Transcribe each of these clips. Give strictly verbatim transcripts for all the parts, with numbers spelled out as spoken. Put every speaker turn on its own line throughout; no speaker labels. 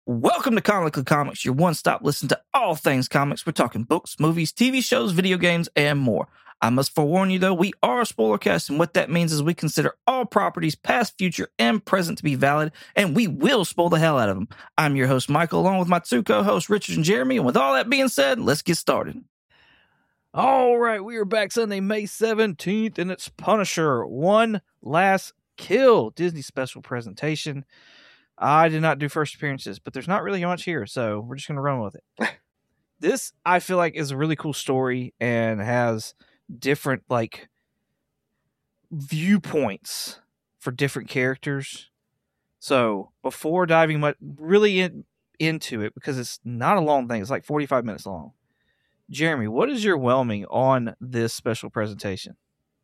Welcome to Comically Comics, your one-stop listen to all things comics. We're talking books, movies, T V shows, video games, and more. I must forewarn you, though, we are a spoiler cast, and what that means is we consider all properties, past, future, and present, to be valid, and we will spoil the hell out of them. I'm your host, Michael, along with my two co-hosts, Richard and Jeremy, and with all that being said, let's get started. All right, we are back Sunday, May seventeenth, and it's Punisher, One Last Kill, Disney special presentation. I did not do first appearances, but there's not really much here, so we're just going to run with it. This, I feel like, is a really cool story and has different, like, viewpoints for different characters. So, before diving much, really in, into it, because it's not a long thing, it's like forty-five minutes long. Jeremy, what is your whelming on this special presentation?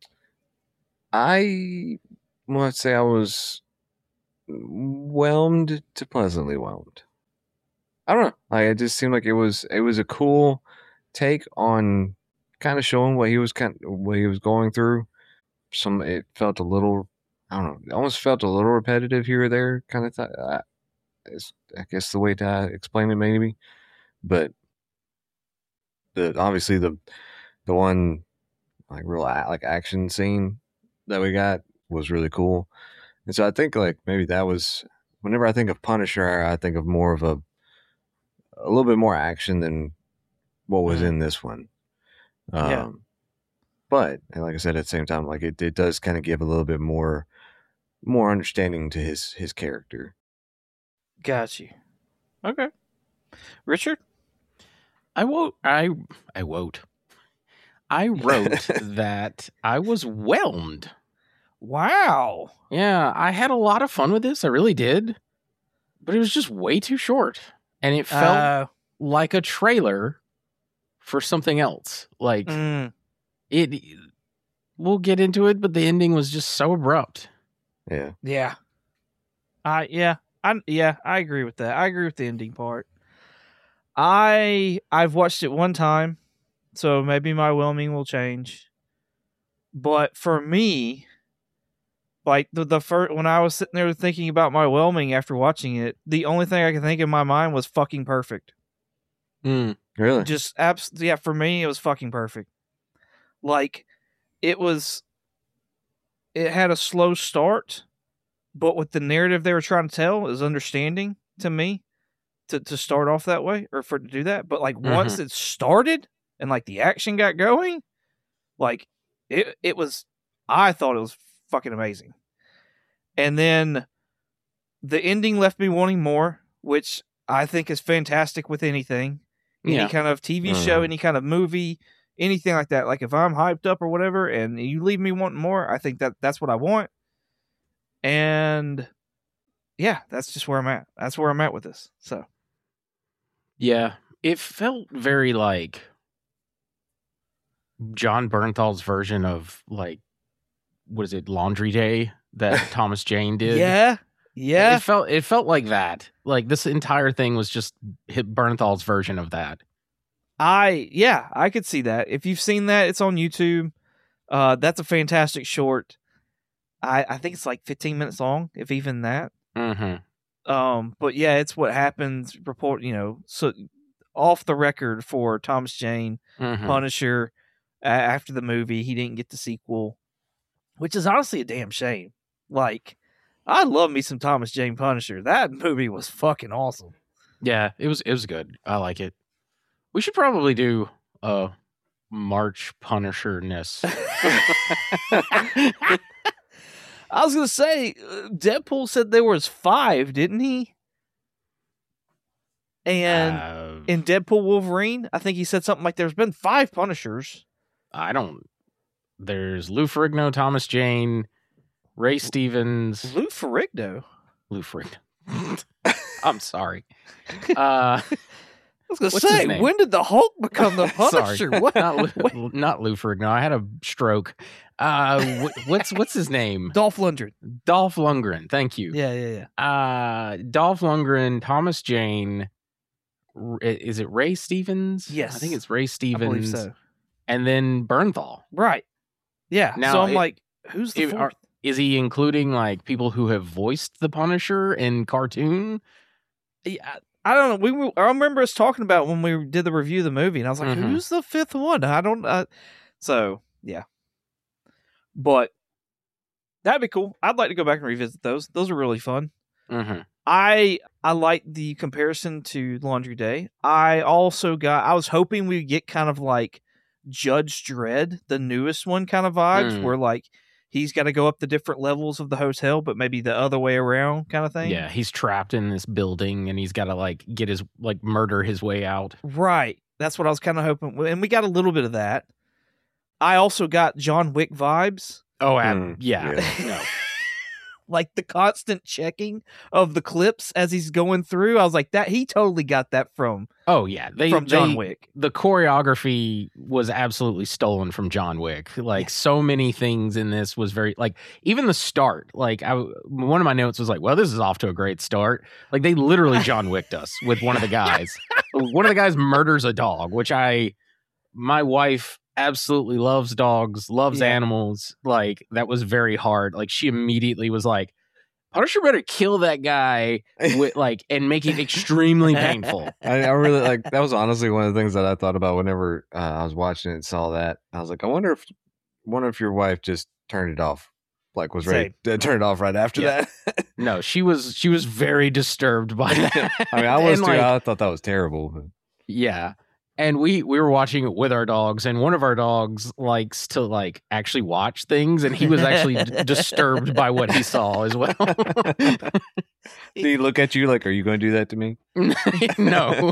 I want to say I was whelmed to pleasantly whelmed. I don't know. Like, it just seemed like it was it was a cool take on kind of showing what he was kind of, what he was going through. Some it felt a little, I don't know, it almost felt a little repetitive here or there, kind of thought. Uh, it's, I guess the way to explain it maybe, but the obviously the the one like real like action scene that we got was really cool. And so I think like maybe that was, whenever I think of Punisher, I think of more of a a little bit more action than what was mm. in this one. Um, yeah. But like I said, at the same time, like it, it does kind of give a little bit more more understanding to his his character.
Got you. Okay, Richard.
I won't. I I won't. I wrote that I was whelmed.
Wow.
Yeah, I had a lot of fun with this. I really did. But it was just way too short. And it felt uh, like a trailer for something else. Like, mm. it, we'll get into it, but the ending was just so abrupt.
Yeah.
Yeah. I, yeah. I, yeah, I agree with that. I agree with the ending part. I, I've watched it one time, so maybe my whelming will change. But for me, like the the first, when I was sitting there thinking about my whelming after watching it, the only thing I could think in my mind was fucking perfect.
Mm, really?
Just abs- yeah, for me it was fucking perfect. Like it was, it had a slow start, but with the narrative they were trying to tell is understanding to me to to start off that way or for it to do that. But like mm-hmm. once it started and like the action got going, like it it was, I thought it was fucking amazing. And then the ending left me wanting more, which I think is fantastic with anything. Yeah. Any kind of T V mm. show, any kind of movie, anything like that. Like if I'm hyped up or whatever and you leave me wanting more, I think that that's what I want. And yeah, that's just where I'm at. That's where I'm at with this. So
yeah, it felt very like John Bernthal's version of like, what is it, Laundry Day that Thomas Jane did?
Yeah, yeah.
It felt it felt like that. Like this entire thing was just Bernthal's version of that.
I yeah, I could see that. If you've seen that, it's on YouTube. Uh, that's a fantastic short. I I think it's like fifteen minutes long, if even that.
Mm-hmm.
Um, but yeah, it's what happens. Report, you know, so off the record for Thomas Jane, mm-hmm. Punisher. Uh, after the movie, he didn't get the sequel, which is honestly a damn shame. Like, I love me some Thomas Jane Punisher. That movie was fucking awesome.
Yeah, it was. It was good. I like it. We should probably do a March Punisher-ness.
I was gonna say, Deadpool said there was five, didn't he? And uh, in Deadpool Wolverine, I think he said something like there's been five Punishers.
I don't. There's Lou Ferrigno, Thomas Jane, Ray Stevens.
Lou Ferrigno?
Lou Ferrigno. I'm sorry. Uh,
I was going to say, when did the Hulk become the Punisher?
What? Not, Lou, not Lou Ferrigno. I had a stroke. Uh, what's what's his name?
Dolph Lundgren.
Dolph Lundgren. Thank you.
Yeah, yeah, yeah.
Uh, Dolph Lundgren, Thomas Jane. Is it Ray Stevens?
Yes.
I think it's Ray Stevens. I
believe so.
And then Bernthal.
Right. Yeah.
Now,
so I'm
it,
like, who's the
it,
fourth?
Are, is he including like people who have voiced the Punisher in cartoon?
Yeah, I don't know. We were, I remember us talking about when we did the review of the movie, and I was like,
Mhm.
"Who's the fifth one?" I don't. Uh, so yeah, but that'd be cool. I'd like to go back and revisit those. Those are really fun.
Mm-hmm.
I I like the comparison to Laundry Day. I also got. I was hoping we'd get kind of like Judge Dredd, the newest one, kind of vibes,
Mm.
where like he's got to go up the different levels of the hotel, but maybe the other way around, kind of thing.
Yeah, he's trapped in this building, and he's got to like get his like murder his way out.
Right. That's what I was kind of hoping, and we got a little bit of that. I also got John Wick vibes.
Oh, ab-
Mm,
yeah.
yeah.
No.
Like the constant checking of the clips as he's going through. I was like, that he totally got that from
Oh yeah, they
from John
they-
Wick.
The choreography was absolutely stolen from John Wick. Like
Yeah.
so many things in this was very like even the start. Like I, one of my notes was like, "Well, this is off to a great start." Like they literally John Wicked us with one of the guys. One of the guys murders a dog, which I, my wife absolutely loves dogs, loves
Yeah.
animals. Like that was very hard. Like she immediately was like, Punisher better kill that guy with like and make it extremely painful.
I, I really like that was honestly one of the things that I thought about whenever uh, I was watching it and saw that. I was like, I wonder if wonder if your wife just turned it off, like was ready to turn it off right after
Yeah.
that.
No, she was she was very disturbed by that.
I mean, I was
And,
too.
like,
I thought that was terrible. But
yeah. And we we were watching it with our dogs, and one of our dogs likes to like actually watch things, and he was actually d- disturbed by what he saw as well.
Did he look at you like, "Are you going to do that to me?"
No.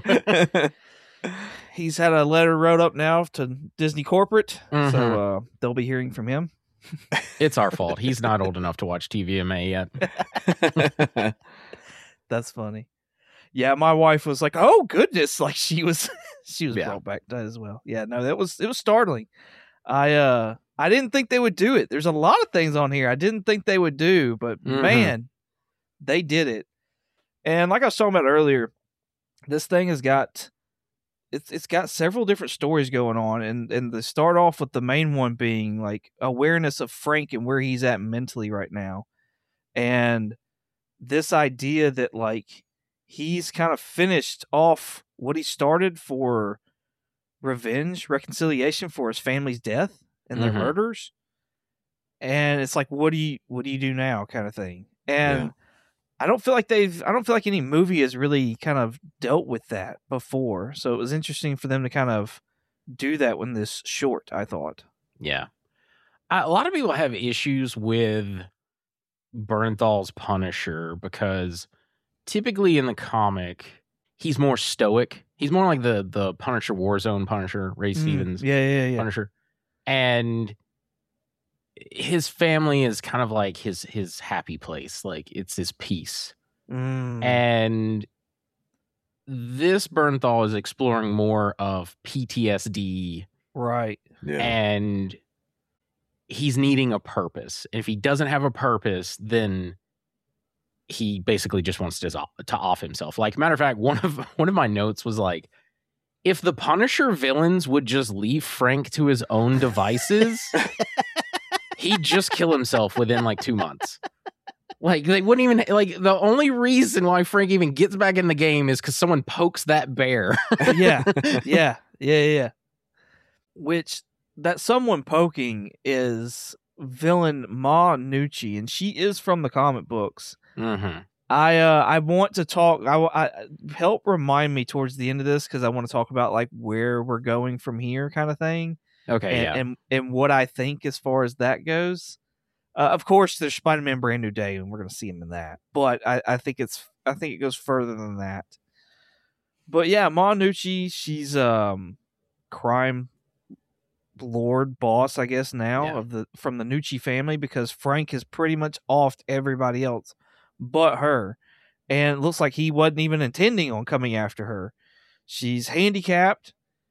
He's had a letter wrote up now to Disney corporate,
Mhm.
so uh, they'll be hearing from him.
It's our fault. He's not old enough to watch T V M A yet.
That's funny. Yeah, my wife was like, "Oh goodness!" Like she was, she was
Yeah.
brought back to that as well. Yeah, no, that was it was startling. I uh, I didn't think they would do it. There's a lot of things on here I didn't think they would do, but
Mhm.
man, they did it. And like I was talking about earlier, this thing has got it's it's got several different stories going on, and and they start off with the main one being like awareness of Frank and where he's at mentally right now, and this idea that like he's kind of finished off what he started for revenge, reconciliation for his family's death and their
Mhm.
murders, and it's like, what do you what do you do now, kind of thing, and.
Yeah.
I don't feel like they've. I don't feel like any movie has really kind of dealt with that before. So it was interesting for them to kind of do that in this short, I thought.
Yeah. Uh, a lot of people have issues with Bernthal's Punisher because typically in the comic, he's more stoic. He's more like the the Punisher Warzone Punisher, Ray Stevens
Mm, yeah, yeah, yeah.
Punisher. And his family is kind of like his his happy place. Like it's his peace.
Mm,
And this Bernthal is exploring more of P T S D
right.
Yeah.
and he's needing a purpose. If he doesn't have a purpose, then he basically just wants to, to off himself. Like, matter of fact, one of one of my notes was like, if the Punisher villains would just leave Frank to his own devices, he'd just kill himself within like two months. Like, they wouldn't even, like, the only reason why Frank even gets back in the game is because someone pokes that bear.
yeah, yeah, yeah, yeah. Which that someone poking is villain Ma Nucci, and she is from the comic books.
Mm-hmm.
I uh I want to talk. I, I help remind me towards the end of this because I want to talk about like where we're going from here, kind of thing.
Okay,
and,
yeah.
and and what I think as far as that goes. Uh, of course, there's Spider-Man: Brand New Day, and we're going to see him in that. But I, I think it's I think it goes further than that. But yeah, Ma Nucci, she's um crime lord boss, I guess now
Yeah.
of the from the Nucci family because Frank has pretty much offed everybody else but her, and it looks like he wasn't even intending on coming after her. She's handicapped,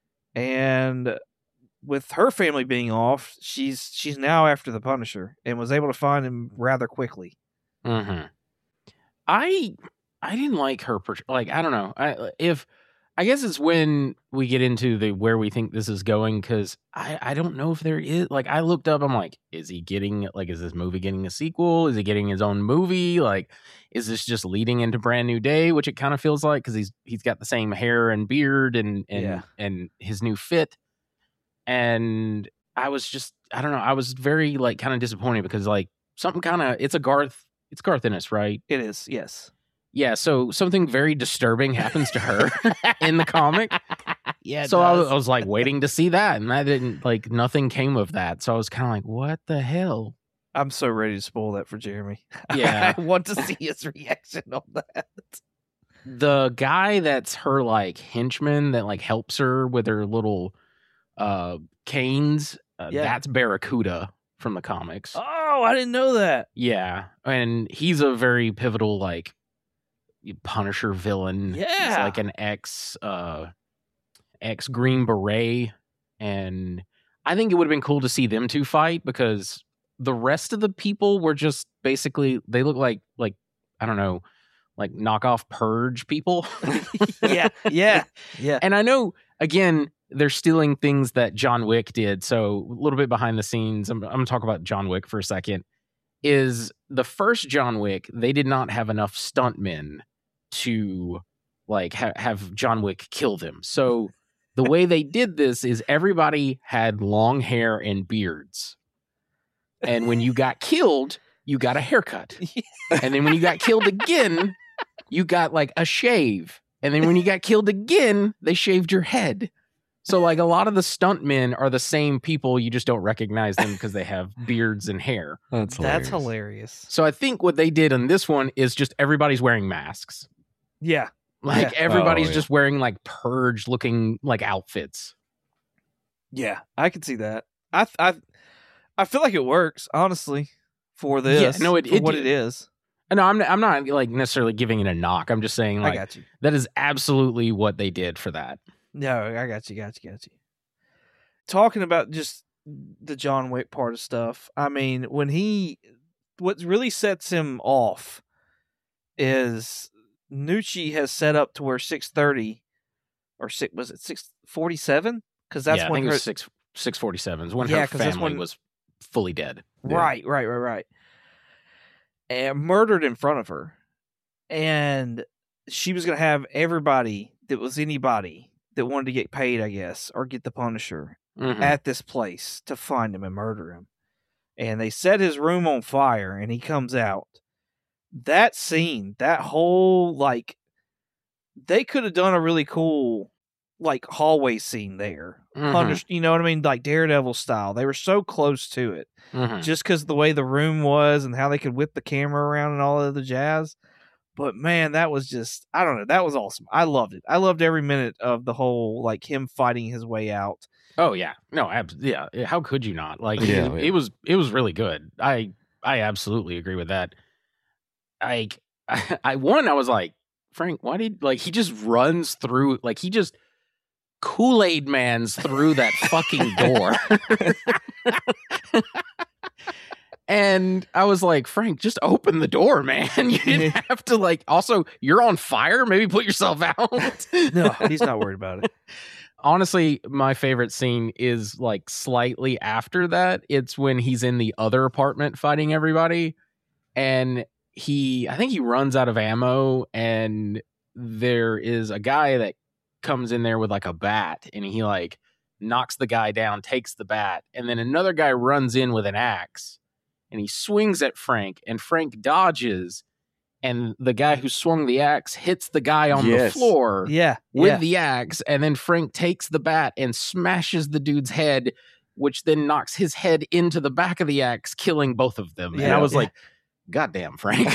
and with her family being off, she's she's now after the Punisher and was able to find him rather quickly.
Mm-hmm. I I didn't like her. Per- like I don't know. I if I guess it's when we get into the where we think this is going, because I, I don't know if there is, like, I looked up, I'm like, is he getting, like, is this movie getting a sequel? Is he getting his own movie? Like, is this just leading into Brand New Day, which it kind of feels like, because he's he's got the same hair and beard and and
Yeah.
and his new fit. And I was just, I don't know, I was very, like, kind of disappointed because, like, something kind of, it's a Garth, it's Garth Ennis, right?
It is, yes.
Yeah, so something very disturbing happens to her in the comic.
Yeah.
So I was, I was like waiting to see that, and that didn't, like, nothing came of that. So I was kind of like, what the hell?
I'm so ready to spoil that for Jeremy.
Yeah.
I want to see his reaction on that.
The guy that's her, like, henchman that, like, helps her with her little uh canes, uh,
Yeah.
that's Barracuda from the comics.
Oh, I didn't know that.
Yeah, and he's a very pivotal, like, Punisher villain. He's
Yeah.
like an ex uh ex Green Beret, and I think it would have been cool to see them two fight, because the rest of the people were just basically, they look like like I don't know, like knockoff Purge people.
Yeah, yeah, yeah.
And I know, again, they're stealing things that John Wick did. So a little bit behind the scenes, I'm, I'm going to talk about John Wick for a second. Is the first John Wick, they did not have enough stuntmen to, like, ha- have John Wick kill them. So the way they did this is everybody had long hair and beards. And when you got killed, you got a haircut. And then when you got killed again, you got, like, a shave. And then when you got killed again, they shaved your head. So, like, a lot of the stuntmen are the same people. You just don't recognize them because they have beards and hair.
That's hilarious.
That's hilarious.
So I think what they did on this one is just everybody's wearing masks.
Yeah.
Like,
Yeah.
everybody's
Oh, yeah.
just wearing, like, purge looking, like, outfits.
Yeah, I can see that. I I I feel like it works, honestly, for this.
Yeah, no, it-
for
it
what
did.
it is.
And no, I'm I'm not, like, necessarily giving it a knock. I'm just saying,
I
like,
got you.
that is absolutely what they did for that.
No, I got you, got you, got you. Talking about just the John Wick part of stuff, I mean, when he, what really sets him off is Nucci has set up to where six thirty, or six, was it six forty-seven? Because that's
yeah, I
when
think it
her,
was six six forty sevens when
Yeah,
her
'cause that's
family
when-
was fully dead.
Yeah.
Right, right, right, right. And murdered in front of her. And she was going to have everybody that was anybody that wanted to get paid, I guess, or get the Punisher
Mhm.
at this place to find him and murder him. And they set his room on fire and he comes out. That scene, that whole, like, they could have done a really cool, like, hallway scene there.
Mhm.
Punish, you know what I mean? Like Daredevil style. They were so close to it.
Mhm.
Just because the way the room was and how they could whip the camera around and all of the jazz. But man, that was just, I don't know, that was awesome. I loved it. I loved every minute of the whole, like, him fighting his way out.
Oh yeah, no, abs- yeah. How could you not? Like,
Yeah,
it,
yeah.
it was it was really good. I I absolutely agree with that. Like, I, I one, I was like, Frank, why did, like, he just runs through, like, he just Kool-Aid Man's through that fucking door. And I was like, Frank, just open the door, man. You didn't have to, like, also, you're on fire. Maybe put yourself out.
No, he's not worried about it.
Honestly, my favorite scene is, like, slightly after that. It's when he's in the other apartment fighting everybody. And he, I think he runs out of ammo. And there is a guy that comes in there with, like, a bat. And he, like, knocks the guy down, takes the bat. And then another guy runs in with an axe. And he swings at Frank, and Frank dodges, and the guy who swung the axe hits the guy on
Yes.
the floor
Yeah.
with
yeah.
the axe, and then Frank takes the bat and smashes the dude's head, which then knocks his head into the back of the axe, killing both of them. and
Yeah,
I was
yeah.
like, God damn, Frank.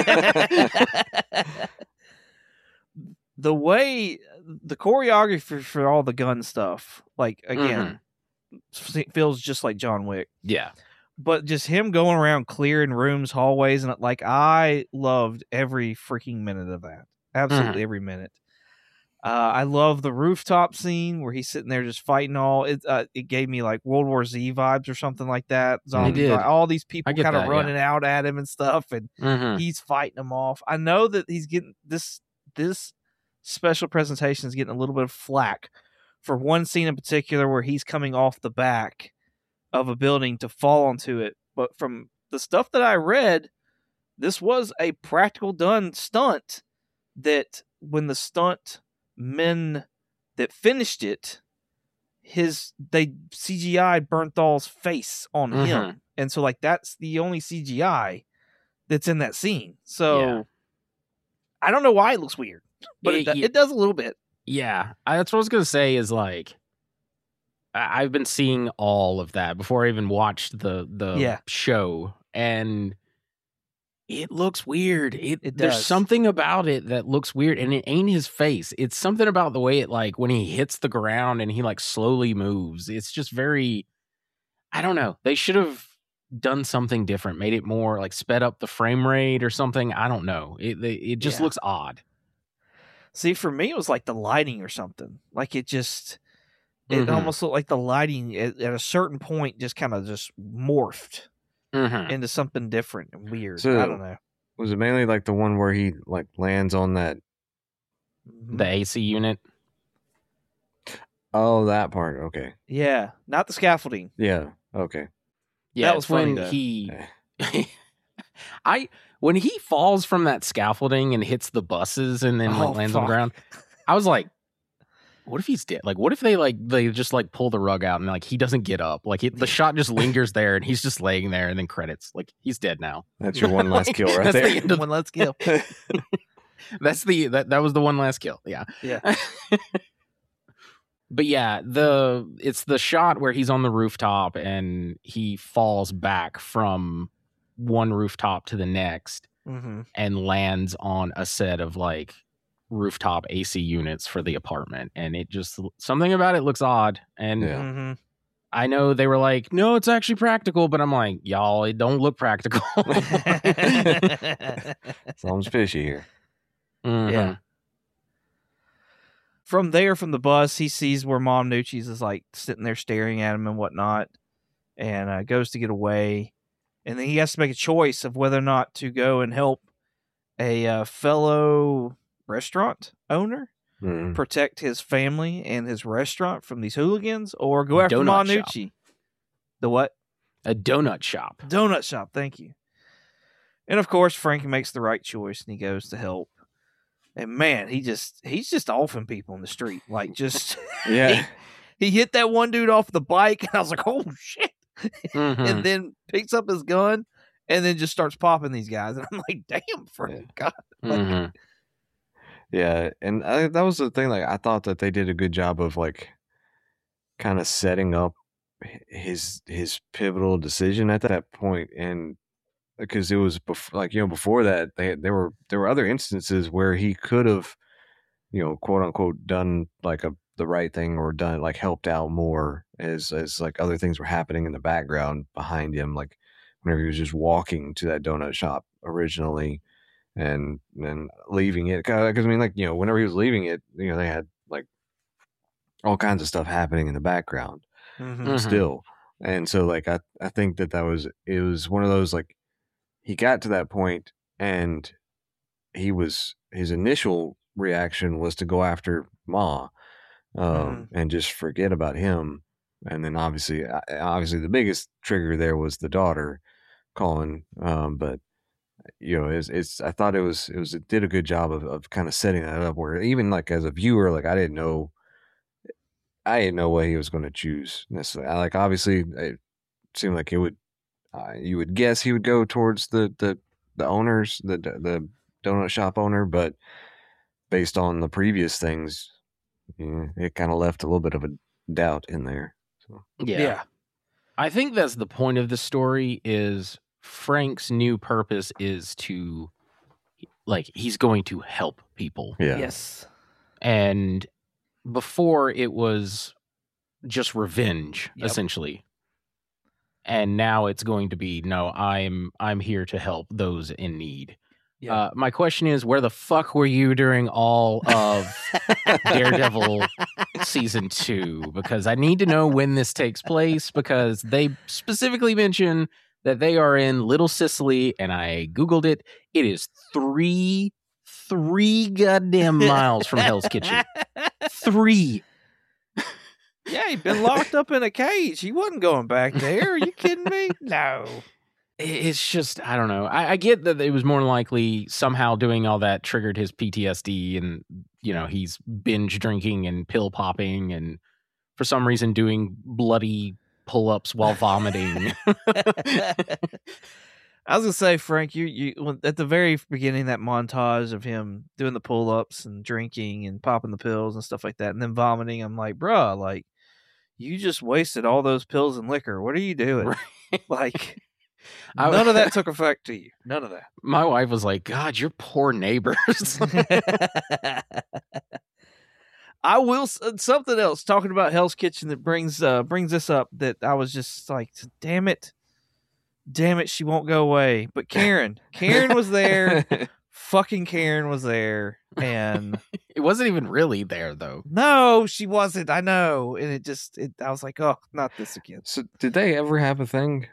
The way, the choreography for all the gun stuff, like, again, f- feels just like John Wick.
Yeah.
But just him going around clearing rooms, hallways, and, like, I loved every freaking minute of that. Absolutely every minute. Uh, I love the rooftop scene where he's sitting there just fighting all. It uh, it gave me, like, World War Z vibes or something like that. Zombies,
did.
like, all these people
I get
kind of
that,
running out at him and stuff, and
Mhm.
he's fighting them off. I know that he's getting this this special presentation is getting a little bit of flack for one scene in particular where he's coming off the back of a building to fall onto it. But from the stuff that I read, this was a practical done stunt that when the stunt men that finished it, his they C G I'd Bernthal's face on
Mhm.
him. And so like that's the only C G I that's in that scene. So
Yeah.
I don't know why it looks weird, but it,
It-
do- it does a little bit.
Yeah, I, that's what I was gonna say. Is like, I, I've been seeing all of that before I even watched the the
Yeah.
show, and it looks weird. It,
It
there's
does.
something about it that looks weird, and it ain't his face. It's something about the way it like when he hits the ground and he like slowly moves. It's just very. I don't know. They should have done something different, made it more like sped up the frame rate or something. I don't know. It it, it just
Yeah.
looks odd.
See, for me, it was like the lighting or something. Like it just, it
Mhm.
almost looked like the lighting at, at a certain point just kind of just morphed
Mhm.
into something different and weird.
So-
I don't know.
Was it mainly like the one where he like lands on that?
Mhm.
The A C unit.
Oh, that part. Okay.
Yeah, not the scaffolding.
Yeah. Okay.
Yeah,
That was
it's when
funny, though.
he
Eh.
I when he falls from that scaffolding and hits the buses and then like
Oh,
lands on the
fuck.
ground, I was like, what if he's dead? Like, what if they like they just like pull the rug out and like he doesn't get up? Like it, the shot just lingers there and he's just laying there and then credits. Like he's dead now.
That's your one last
Like,
kill right
that's the
there.
end of-
One let's kill.
That's the that that was the one last kill. Yeah.
Yeah.
But yeah, the it's the shot where he's on the rooftop and he falls back from one rooftop to the next
Mm-hmm.
and lands on a set of like rooftop A C units for the apartment. And it just something about it looks odd. And
Yeah.
Mm-hmm.
I know they were like, no, it's actually practical, but I'm like, y'all, it don't look practical.
Something's fishy here.
Mhm.
Yeah. From there, from the bus, he sees where Mom Nucci's is like sitting there staring at him and whatnot, and uh, goes to get away. And then he has to make a choice of whether or not to go and help a uh, fellow restaurant owner
Mhm.
protect his family and his restaurant from these hooligans, or go after
Donut
Mom
shop.
Nucci. The what?
A donut shop.
Donut shop. Thank you. And of course, Frank makes the right choice and he goes to help. And man, he just he's just offing people in the street. Like just
Yeah.
he hit that one dude off the bike and I was like, oh shit.
Mhm.
And then picks up his gun and then just starts popping these guys. And I'm like, damn, Frank. God. Like,
Mhm.
Yeah, and I, that was the thing. Like, I thought that they did a good job of like, kind of setting up h- his his pivotal decision at that point, and because it was bef- like you know before that, they there were there were other instances where he could have, you know, quote unquote, done like a the right thing or done like helped out more as as like other things were happening in the background behind him, like whenever he was just walking to that donut shop originally. And then leaving it, because I mean, like you know, whenever he was leaving it, you know, they had like all kinds of stuff happening in the background
mhm.
Mhm.
still, and so like I I think that that was it was one of those like he got to that point and he was his initial reaction was to go after Ma, um,
Mhm.
and just forget about him, and then obviously obviously the biggest trigger there was the daughter calling, um, but. You know, it's, it's I thought it was it was it did a good job of, of kind of setting that up where even like as a viewer, like I didn't know I didn't know what he was going to choose necessarily. I, like obviously it seemed like it would uh, you would guess he would go towards the the the owners, the the donut shop owner, but based on the previous things, you know, it kind of left a little bit of a doubt in there. So
Yeah.
Yeah.
I think that's the point of the story is Frank's new purpose is to like he's going to help people.
yeah,
Yes.
And before it was just revenge
Yep.
essentially. And now it's going to be no, I'm I'm here to help those in need.
Yeah.
Uh, my question is, where the fuck were you during all of Daredevil season two? Because I need to know when this takes place, because they specifically mention that they are in Little Sicily, and I Googled it. It is three three goddamn miles from Hell's Kitchen. Three.
Yeah, he'd been locked up in a cage. He wasn't going back there. Are you kidding me? No.
It's just, I don't know. I, I get that it was more likely somehow doing all that triggered his P T S D and, you know, he's binge drinking and pill popping and for some reason doing bloody pull-ups while vomiting.
I was gonna say, Frank, you you at the very beginning, that montage of him doing the pull-ups and drinking and popping the pills and stuff like that, and then vomiting. I'm like, bruh, like you just wasted all those pills and liquor. What are you doing? Right. Like I, none of that took effect to you. None of that.
My wife was like, God, your poor neighbors.
I will something else talking about Hell's Kitchen that brings uh, brings this up that I was just like, damn it. Damn it, she won't go away. But Karen, Karen was there. Fucking Karen was there. And
it wasn't even really there, though.
No, she wasn't. I know. And it just, it, I was like, oh, not this again.
So did they ever have a thing?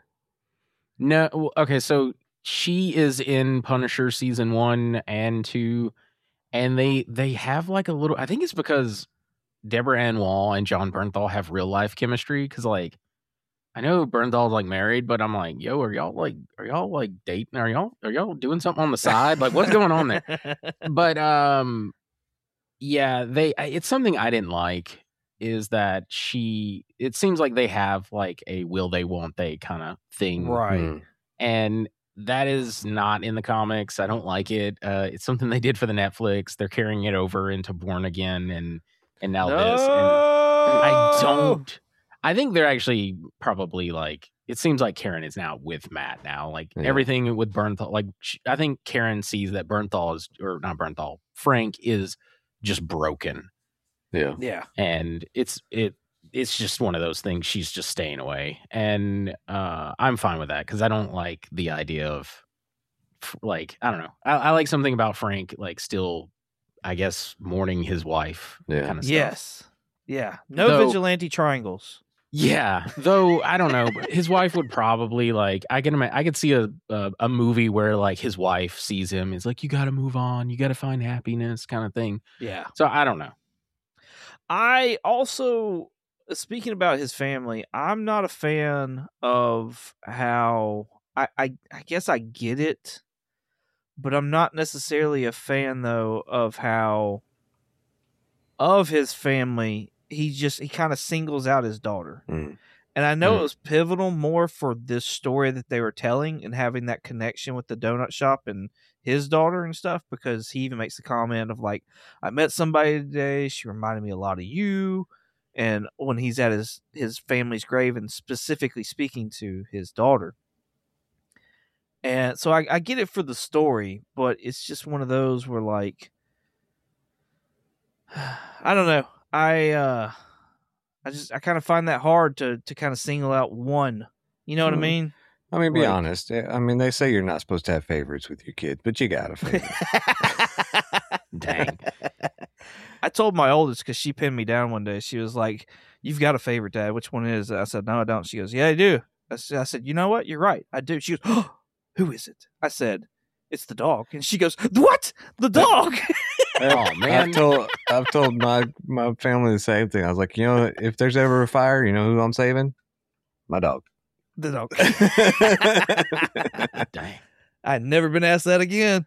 No. Okay, so she is in Punisher season one and two. And they they have like a little, I think it's because Deborah Ann Wall and John Bernthal have real life chemistry. Because like, I know Bernthal's like married, but I'm like, yo, are y'all like, are y'all like dating? Are y'all, are y'all doing something on the side? Like, what's going on there? But um, yeah, they. It's something I didn't like is that she. It seems like they have like a will they won't they kind of thing,
right?
Mm.
And that is not in the comics. I don't like it. Uh, it's something they did for the Netflix. They're carrying it over into Born Again and and now
no!
this. And I don't. I think they're actually probably like, it seems like Karen is now with Matt now. Like yeah. everything with Bernthal, like she, I think Karen sees that Bernthal is, or not Bernthal, Frank is just broken.
Yeah.
Yeah.
And it's, it, it's just one of those things. She's just staying away. And uh, I'm fine with that because I don't like the idea of like, I don't know. I, I like something about Frank, like still, I guess, mourning his wife
yeah.
kind of stuff.
Yes. Yeah. No
Though,
vigilante triangles.
Yeah, though I don't know, but his wife would probably like. I can I could see a, a a movie where like his wife sees him. Is like, you got to move on. You got to find happiness, kind of thing.
Yeah.
So I don't know.
I also, speaking about his family, I'm not a fan of how I I, I guess I get it, but I'm not necessarily a fan though of how of his family. He just, he kind of singles out his daughter.
Mm.
And I know
mm.
it was pivotal more for this story that they were telling and having that connection with the donut shop and his daughter and stuff, because he even makes the comment of like, I met somebody today. She reminded me a lot of you. And when he's at his, his family's grave and specifically speaking to his daughter. And so I, I get it for the story, but it's just one of those where like, I don't know. I uh, I just I kind of find that hard to to kind of single out one. You know what mm. I mean?
I mean, be
like,
honest. I mean, they say you're not supposed to have favorites with your kid, but you got a favorite.
Dang.
I told my oldest because she pinned me down one day. She was like, "You've got a favorite, Dad. Which one is it?" I said, "No, I don't." She goes, "Yeah, I do." I said, I said, "You know what? You're right. I do." She goes, "Oh, who is it?" I said, "It's the dog." And she goes, "What? The dog?"
Oh man!
I've told I've told my my family the same thing. I was like, you know, if there's ever a fire, you know who I'm saving? My dog.
The dog.
Dang!
I'd never been asked that again.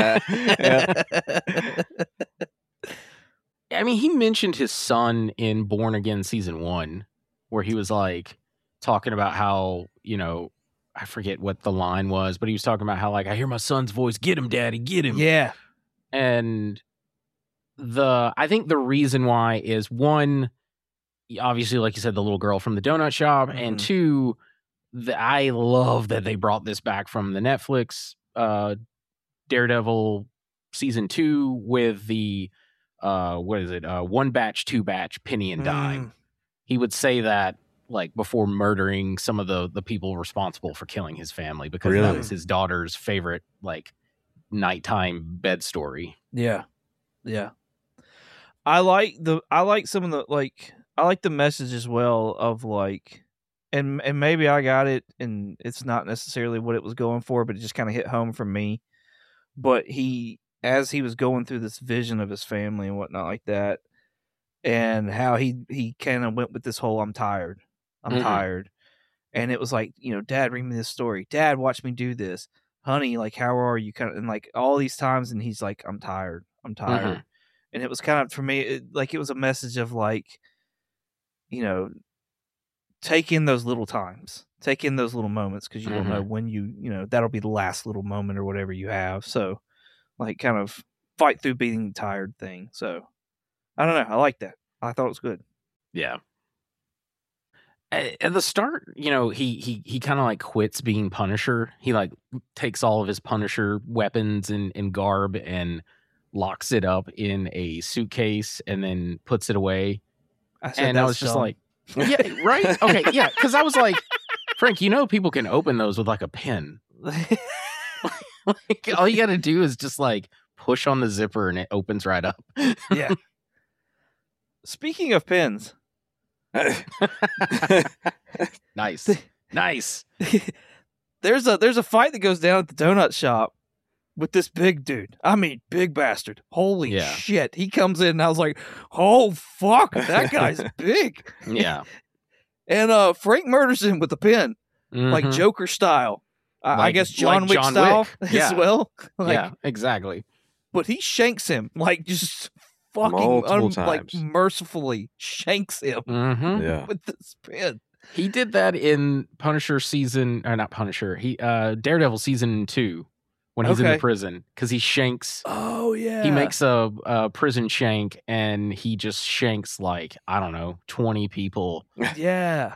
I mean, he mentioned his son in Born Again season one, where he was like talking about how, you know, I forget what the line was, but he was talking about how like, I hear my son's voice. Get him, Daddy. Get him.
Yeah.
And the I think the reason why is one, obviously, like you said, the little girl from the donut shop, mm-hmm. and two, the, I love that they brought this back from the Netflix uh, Daredevil season two with the uh, what is it? Uh, one batch, two batch, penny and dime. Mm. He would say that like before murdering some of the the people responsible for killing his family, because really? That was his daughter's favorite like nighttime bed story.
Yeah, yeah. I like the I like some of the like I like the message as well of like, and and maybe I got it and it's not necessarily what it was going for, but it just kind of hit home for me. But he as he was going through this vision of his family and whatnot like that, and how he he kind of went with this whole "I'm tired, I'm
Mhm.
tired," and it was like, you know, Dad, read me this story. Dad, watch me do this. Honey, like, how are you? Kind of, and like all these times, and he's like, "I'm tired, I'm tired,"
Mhm.
and it was kind of for me, it, like it was a message of like, you know, take in those little times, take in those little moments, because you don't know
Mhm.
when you, you know, that'll be the last little moment or whatever you have. So, like, kind of fight through being tired thing. So, I don't know. I like that. I thought it was good.
Yeah. A- At the start, you know, he he he kind of like quits being Punisher. He like takes all of his Punisher weapons and, and garb and locks it up in a suitcase and then puts it away.
I said
And I
that's
was just
dumb.
like, yeah, right? Okay, yeah, because I was like, Frank, you know, people can open those with like a pen. Like, all you got to do is just like push on the zipper and it opens right up.
Yeah. Speaking of pens,
Nice, nice.
there's a there's a fight that goes down at the donut shop with this big dude. I mean, big bastard. Holy
Yeah.
shit. He comes in and I was like, oh, fuck, that guy's big.
Yeah.
And uh, Frank murders him with a pen, like
Mhm.
Joker style. I I
Like-
guess John
like
Wick
John
style
Wick.
as
Yeah.
well. Like,
Yeah, exactly.
But he shanks him, like, just fucking
Multiple
un- like
times.
mercifully shanks him
hmm
Yeah.
with this pen.
He did that in Punisher season, or not Punisher. He uh Daredevil season two when he's in
Okay.
the prison because he shanks.
Oh, yeah.
He makes a, a prison shank and he just shanks like I don't know twenty people.
Yeah.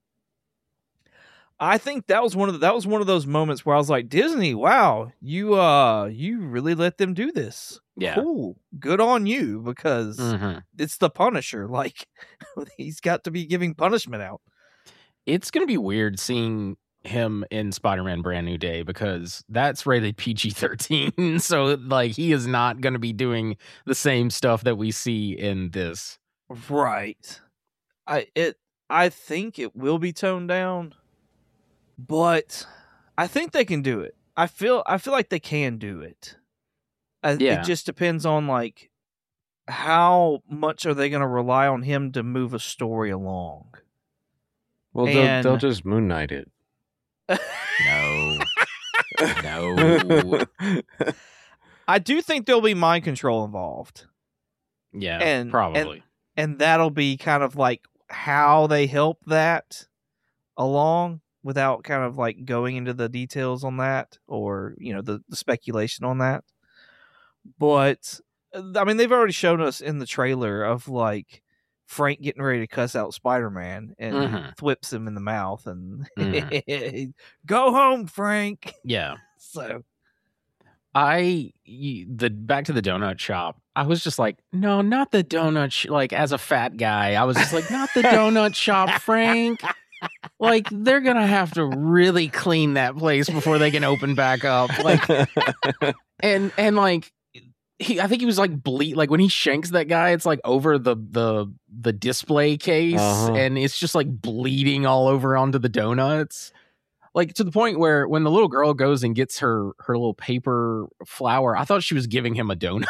I think that was one of the, that was one of those moments where I was like, Disney, wow, you uh you really let them do this.
Yeah.
Cool. Good on you, because
Mhm.
it's the Punisher. Like, he's got to be giving punishment out.
It's gonna be weird seeing him in Spider-Man Brand New Day because that's rated P G thirteen. So like he is not gonna be doing the same stuff that we see in this.
Right. I it I think it will be toned down, but I think they can do it. I feel I feel like they can do it. I,
Yeah.
It just depends on like how much are they going to rely on him to move a story along.
Well, they'll,
And-
they'll just Moon Knight it.
No. No.
I do think there'll be mind control involved,
Yeah,
And-
probably.
and that'll be kind of like how they help that along without kind of like going into the details on that, or, you know, the, the speculation on that. But I mean, they've already shown us in the trailer of like Frank getting ready to cuss out Spider-Man and
Mhm.
thwips him in the mouth and
Mhm.
go home, Frank.
Yeah.
So
I y- the back to the donut shop. I was just like, no, not the donut. Sh-. Like as a fat guy, I was just like, not the donut shop, Frank. Like they're gonna have to really clean that place before they can open back up. Like and and like he, I think he was like bleed. Like when he shanks that guy, it's like over the the the display case,
Uh-huh.
and it's just like bleeding all over onto the donuts. Like to the point where when the little girl goes and gets her her little paper flower, I thought she was giving him a donut.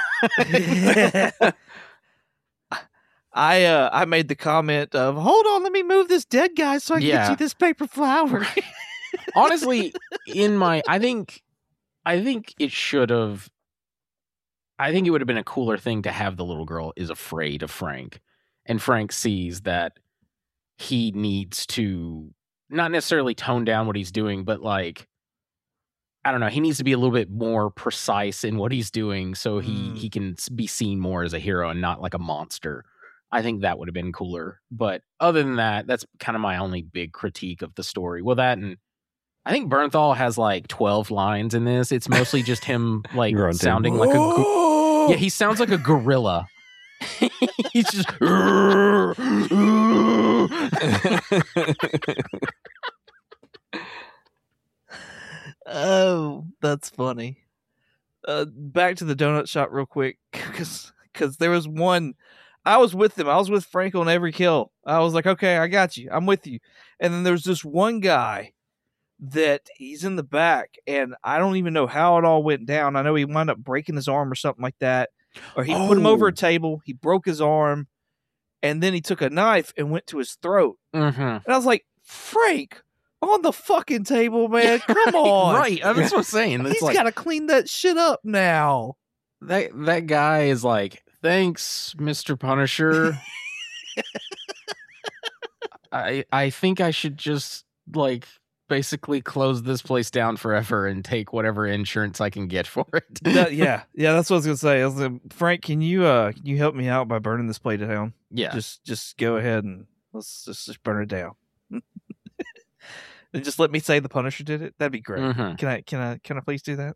I uh I made the comment of, hold on, let me move this dead guy so I can
Yeah.
get you this paper flower.
Honestly, in my, I think, I think it should have. I think it would have been a cooler thing to have the little girl is afraid of Frank, and Frank sees that he needs to not necessarily tone down what he's doing, but like, I don't know, he needs to be a little bit more precise in what he's doing so he
Mm.
he can s- be seen more as a hero and not like a monster. I think that would have been cooler. But other than that, that's kind of my only big critique of the story. Well, that and I think Bernthal has like twelve lines in this. It's mostly just him like
Grunting.
sounding like a go- yeah, he sounds like a gorilla. He's just
Oh, that's funny. Uh, back to the donut shop real quick, because there was one. I was with him. I was with Frank on every kill. I was like, okay, I got you. I'm with you. And then there was this one guy that he's in the back, and I don't even know how it all went down. I know he wound up breaking his arm or something like that, or he oh. put him over a table, he broke his arm, and then he took a knife and went to his throat.
Mm-hmm.
And I was like, Frank, on the fucking table, man, come on.
Right, that's what I'm saying. It's
He's
like,
got to clean that shit up now.
That, that guy is like, thanks, Mister Punisher. I I think I should just like basically close this place down forever and take whatever insurance I can get for it.
that, yeah, yeah, that's what I was gonna say. I was like, Frank, can you uh can you help me out by burning this place down?
Yeah,
just just go ahead and let's just, just burn it down. And just let me say the Punisher did it. That'd be great. Mm-hmm. Can I can I can I please do that?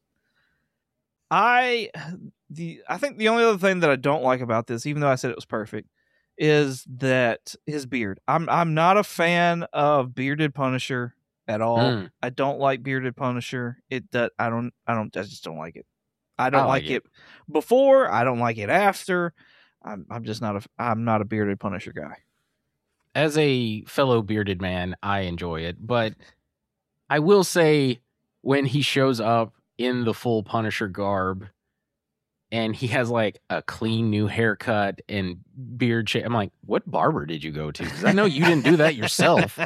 I the I think the only other thing that I don't like about this, even though I said it was perfect, is that his beard. I'm I'm not a fan of bearded Punisher at all. Mm. I don't like bearded Punisher. It that I don't I don't I just don't like it. I don't I like, like it. it before. I don't like it after. I'm I'm just not a I'm not a bearded Punisher guy.
As a fellow bearded man, I enjoy it, but I will say when he shows up in the full Punisher garb and he has like a clean new haircut and beard shape, I'm like, what barber did you go to? Because I know you didn't do that yourself.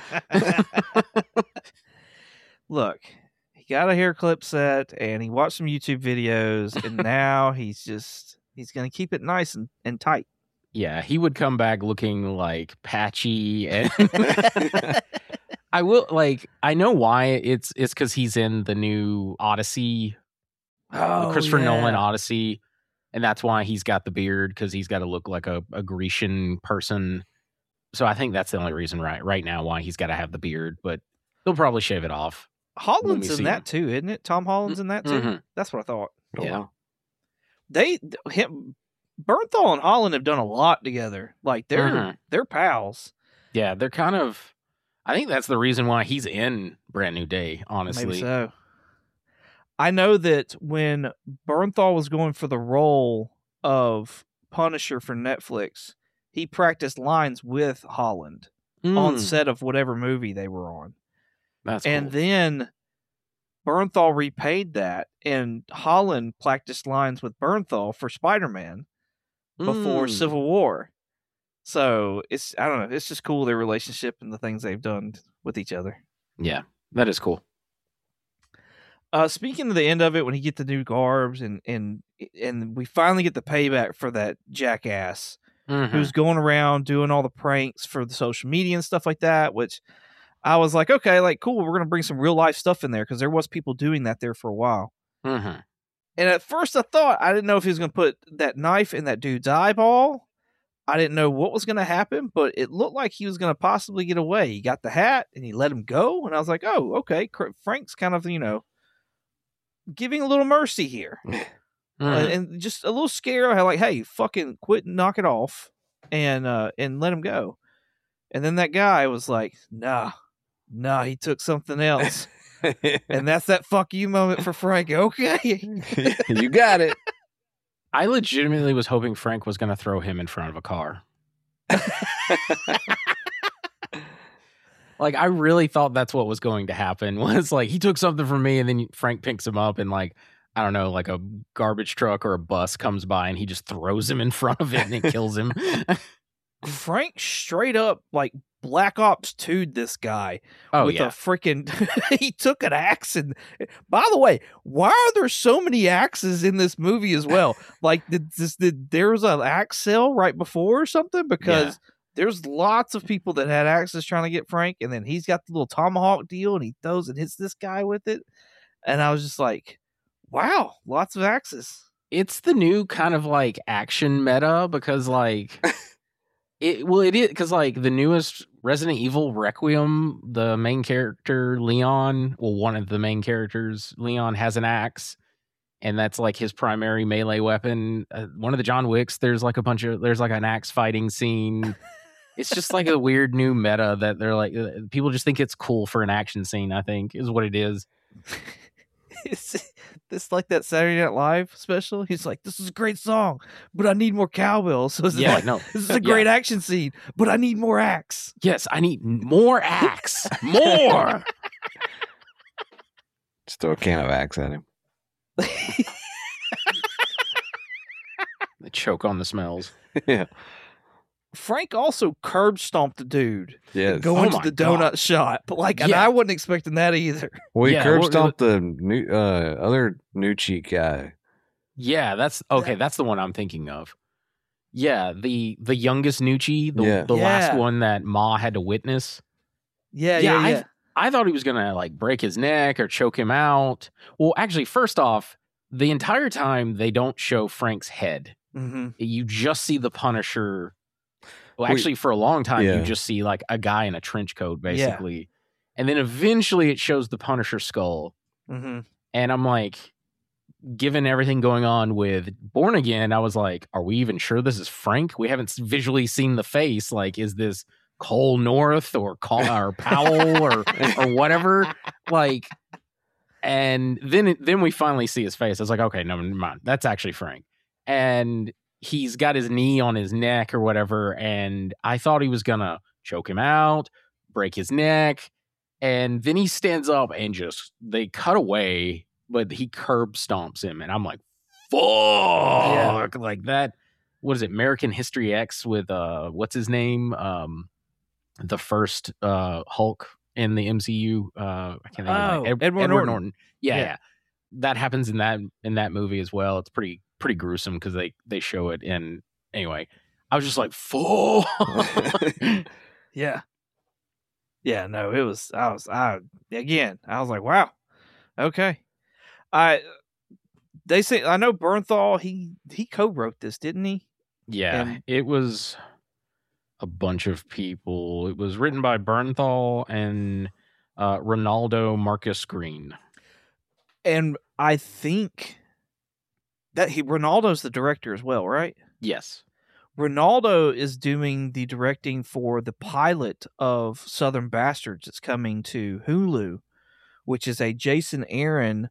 Look, he got a hair clip set and he watched some YouTube videos, and now he's just he's gonna keep it nice and, and tight.
Yeah, he would come back looking like patchy, and I will like I know why it's it's because he's in the new Odyssey,
oh,
the Christopher
yeah.
Nolan Odyssey, and that's why he's got the beard, because he's got to look like a, a Grecian person. So I think that's the only reason right right now why he's got to have the beard, but they'll probably shave it off.
Holland's in that him. too, isn't it? Tom Holland's in that too. Mm-hmm. That's what I thought.
Oh, yeah, wow.
they him. Bernthal and Holland have done a lot together. Like they're mm-hmm. they're pals.
Yeah, they're kind of. I think that's the reason why he's in Brand New Day. Honestly,
maybe so. I know that when Bernthal was going for the role of Punisher for Netflix, he practiced lines with Holland mm. on set of whatever movie they were on.
That's
and
cool.
then Bernthal repaid that, and Holland practiced lines with Bernthal for Spider-Man before mm. Civil War. So it's I don't know, it's just cool, their relationship and the things they've done with each other.
Yeah, that is cool.
Uh, speaking of the end of it, when he get the new garbs and and and we finally get the payback for that jackass mm-hmm. who's going around doing all the pranks for the social media and stuff like that, which I was like, okay, like cool, we're gonna bring some real life stuff in there, because there was people doing that there for a while.
Mm-hmm.
And at first I thought, I didn't know if he was going to put that knife in that dude's eyeball. I didn't know what was going to happen, but it looked like he was going to possibly get away. He got the hat and he let him go. And I was like, oh, okay. Frank's kind of, you know, giving a little mercy here. Mm-hmm. uh, and just a little scare. I like, hey, fucking quit and knock it off and, uh, and let him go. And then that guy was like, nah, nah, he took something else. And that's that fuck you moment for Frank. Okay.
You got it.
I legitimately was hoping Frank was going to throw him in front of a car. Like, I really thought that's what was going to happen. Was like, he took something from me, and then Frank picks him up, and like, I don't know, like a garbage truck or a bus comes by, and he just throws him in front of it, and it kills him.
Frank straight up, like, Black Ops two'd this guy
oh,
with
yeah.
a freaking. He took an axe, and by the way, why are there so many axes in this movie as well? Like, did, this, did there was an axe sale right before or something? Because yeah. there's lots of people that had axes trying to get Frank, and then he's got the little tomahawk deal, and he throws and hits this guy with it, and I was just like, wow, lots of axes.
It's the new kind of like action meta, because like. It well, it is because like the newest Resident Evil Requiem, the main character Leon, well, one of the main characters, Leon, has an axe, and that's like his primary melee weapon. Uh, one of the John Wicks, there's like a bunch of there's like an axe fighting scene. It's just like a weird new meta that they're like uh, people just think it's cool for an action scene. I think is what it is.
It's this like that Saturday Night Live special. He's like, "This is a great song, but I need more cowbell." So it's
yeah,
like,
no,
this is a great
yeah.
action scene, but I need more axe.
Yes, I need more axe, more.
Just throw a can of Axe at him.
They choke on the smells.
Yeah.
Frank also curb stomped the dude
Yes.
going
Oh
to
my
the donut
God.
shop. But like, and
Yeah.
I wasn't expecting that either.
Well, he
Yeah,
curb
well, it
stomped the new, uh, other new cheek guy.
Yeah, that's okay. That's the one I'm thinking of. Yeah, the the youngest Nucci, the
Yeah.
the last
Yeah.
one that Ma had to witness.
Yeah,
Yeah,
yeah,
I-
yeah.
I thought he was gonna like break his neck or choke him out. Well, actually, first off, the entire time they don't show Frank's head.
Mm-hmm.
You just see the Punisher. Well,
Wait,
actually, for a long time,
yeah.
you just see like a guy in a trench coat, basically, and then eventually it shows the Punisher skull.
Mm-hmm.
And I'm like, given everything going on with Born Again, I was like, are we even sure this is Frank? We haven't visually seen the face. Like, is this Cole North or Col- or Powell or or whatever? Like, and then it, then we finally see his face. I was like, okay, no, never mind. That's actually Frank. And he's got his knee on his neck or whatever. And I thought he was gonna choke him out, break his neck. And then he stands up and just, they cut away, but he curb stomps him. And I'm like, fuck.
Yeah.
Like that, what is it, American History X with, uh, what's his name? Um, the first uh, Hulk in the M C U. Uh, I can't think of
Oh,
his name. Ed-
Edward
Edward
Norton.
Norton. Yeah,
Yeah.
yeah. That happens in that in that movie as well. It's pretty pretty gruesome because they, they show it. And anyway, I was just like, fuck.
Yeah. Yeah, no, it was, I was, I, again, I was like, wow, okay. I, they say, I know Bernthal, he, he co-wrote this, didn't he?
Yeah,
And-
it was a bunch of people. It was written by Bernthal and uh, Ronaldo Marcus Green.
And I think that he, Ronaldo's the director as well, right?
Yes.
Ronaldo is doing the directing for the pilot of Southern Bastards that's coming to Hulu, which is a Jason Aaron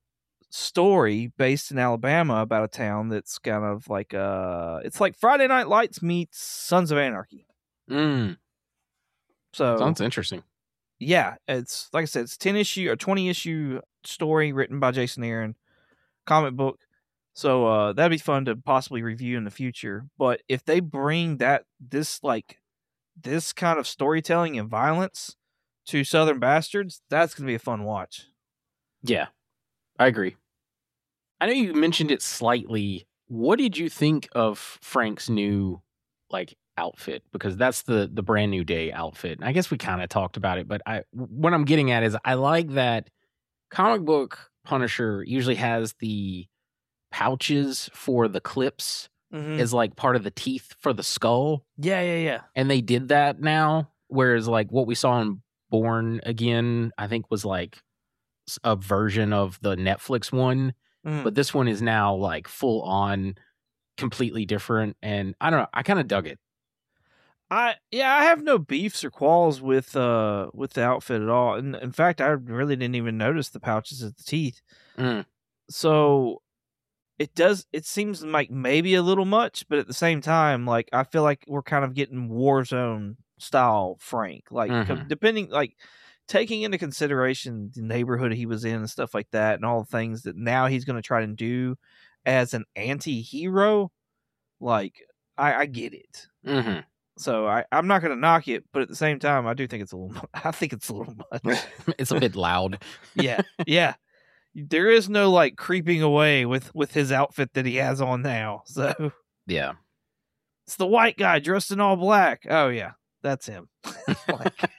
story based in Alabama about a town that's kind of like uh it's like Friday Night Lights meets Sons of Anarchy.
Mm,
So
sounds interesting.
yeah, it's like I said, it's ten issue or twenty issue story written by Jason Aaron, comic book. So uh, that'd be fun to possibly review in the future. But if they bring that this like this kind of storytelling and violence to Southern Bastards, that's gonna be a fun watch.
Yeah, I agree. I know you mentioned it slightly. What did you think of Frank's new like outfit? Because that's the the brand new day outfit. And I guess we kind of talked about it, but I what I'm getting at is I like that comic book Punisher usually has the pouches for the clips
Mm-hmm.
as like part of the teeth for the skull,
Yeah, yeah, yeah.
and they did that now. Whereas like what we saw in Born Again, I think was like a version of the Netflix one.
Mm.
But this one is now like full on, completely different, and I don't know. I kind of dug it.
I yeah, I have no beefs or quarrels with uh with the outfit at all. And in fact, I really didn't even notice the pouches at the teeth.
Mm.
So it does it seems like maybe a little much, but at the same time, like I feel like we're kind of getting Warzone style Frank. Like co-
Mhm.
depending like taking into consideration the neighborhood he was in and stuff like that and all the things that now he's gonna try and do as an anti hero, like I, I get it.
Mm-hmm.
So I, I'm not going to knock it, but at the same time, I do think it's a little. I think it's a little much.
It's a bit loud.
yeah, yeah. There is no like creeping away with with his outfit that he has on now. So
Yeah.
it's the white guy dressed in all black. Oh yeah, that's him. Like,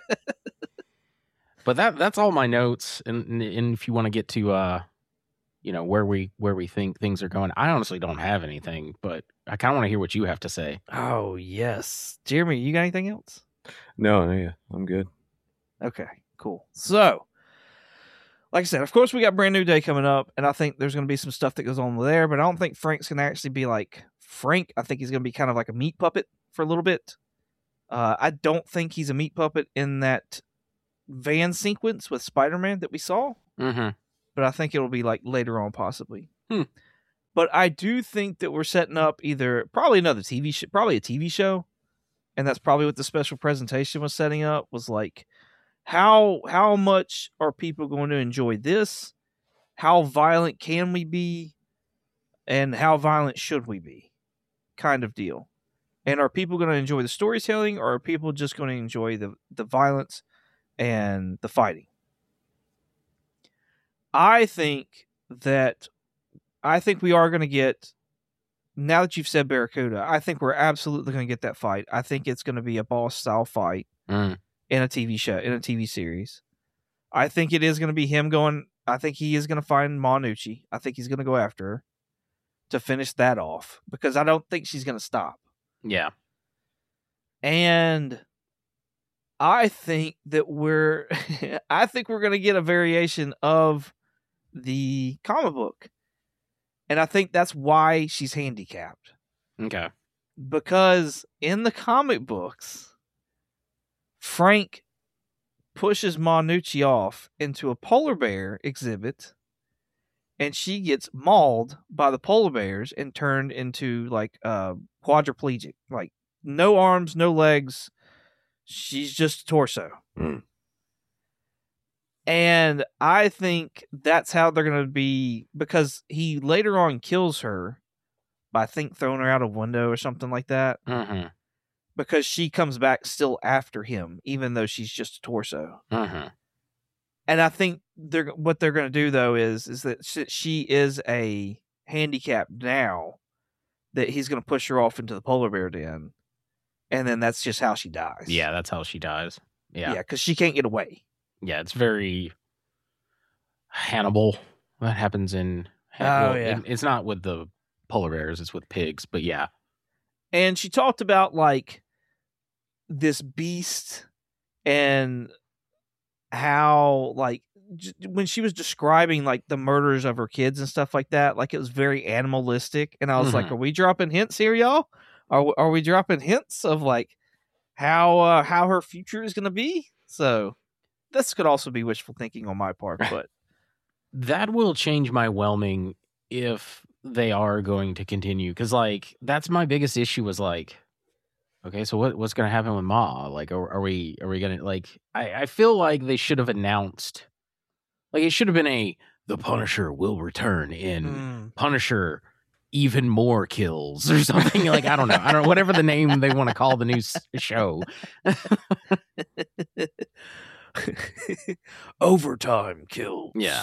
But that that's all my notes. And and, and if you want to get to uh, you know, where we where we think things are going, I honestly don't have anything, but I kind of want to hear what you have to say.
oh yes, Jeremy, you got anything else?
No, no, yeah, I'm good.
Okay, cool. So, like I said, of course, we got Brand New Day coming up, and I think there's going to be some stuff that goes on there, but I don't think Frank's going to actually be like Frank. I think he's going to be kind of like a meat puppet for a little bit. Uh, I don't think he's a meat puppet in that van sequence with Spider-Man that we saw,
Mm-hmm.
but I think it'll be like later on, possibly.
Hmm.
But I do think that we're setting up either probably another T V show, probably a T V show, and that's probably what the special presentation was setting up. Was like how how much are people going to enjoy this? How violent can we be? And how violent should we be? Kind of deal. And are people going to enjoy the storytelling, or are people just going to enjoy the, the violence and the fighting? I think that I think we are going to get, now that you've said Barracuda, I think we're absolutely going to get that fight. I think it's going to be a boss style fight
mm.
in a T V show, in a T V series. I think it is going to be him going, I think he is going to find Manucci. I think he's going to go after her to finish that off, because I don't think she's going to stop.
Yeah.
And I think that we're, I think we're going to get a variation of the comic book. And I think that's why she's handicapped.
Okay.
Because in the comic books, Frank pushes Manucci off into a polar bear exhibit, and she gets mauled by the polar bears and turned into like uh, quadriplegic, like no arms, no legs. She's just a torso.
Mm.
And I think that's how they're going to be, because he later on kills her by, I think, throwing her out a window or something like that.
Mm-hmm.
Because she comes back still after him, even though she's just a torso.
Mm-hmm.
And I think they're what they're going to do, though, is is that she is a handicap now, that he's going to push her off into the polar bear den. And then that's just how she dies.
Yeah, that's how she dies. Yeah.
Yeah, because she can't get away.
Yeah, it's very Hannibal. That happens in...
Oh,
well,
yeah.
it- it's not with the polar bears, it's with pigs, but yeah.
And she talked about, like, this beast and how, like, j- when she was describing, like, the murders of her kids and stuff like that, like, it was very animalistic. And I was
Mhm.
like, are we dropping hints here, y'all? Are, we- are we dropping hints of, like, how uh, how her future is going to be? So this could also be wishful thinking on my part, but
That will change my whelming if they are going to continue. Because, like, that's my biggest issue was, like, okay, so what what's going to happen with Ma? Like, are, are we are we going to, like, I, I feel like they should have announced, like, it should have been a, the Punisher will return in
mm.
Punisher even more kills or something. Like, I don't know. I don't know, whatever the name they want to call the new s- show.
Overtime kill.
Yeah.